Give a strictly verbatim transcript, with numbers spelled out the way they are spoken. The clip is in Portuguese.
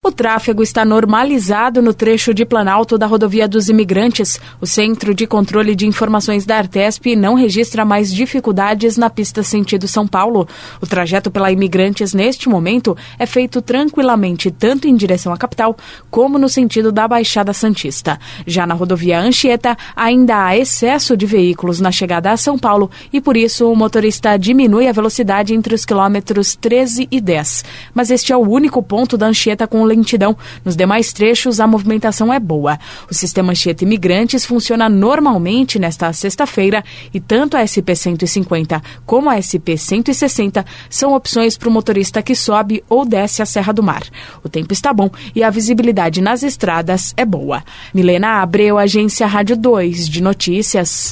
O tráfego está normalizado no trecho de Planalto da Rodovia dos Imigrantes. O Centro de Controle de Informações da Artesp não registra mais dificuldades na pista sentido São Paulo. O trajeto pela Imigrantes, neste momento, é feito tranquilamente tanto em direção à capital como no sentido da Baixada Santista. Já na rodovia Anchieta, ainda há excesso de veículos na chegada a São Paulo e, por isso, o motorista diminui a velocidade entre os quilômetros treze e dez. Mas este é o único ponto da Anchieta com lentidão. Nos demais trechos, a movimentação é boa. O sistema Anchieta Imigrantes funciona normalmente nesta sexta-feira e tanto a S P cento e cinquenta como a S P cento e sessenta são opções para o motorista que sobe ou desce a Serra do Mar. O tempo está bom e a visibilidade nas estradas é boa. Milena Abreu, Agência Rádio dois de Notícias.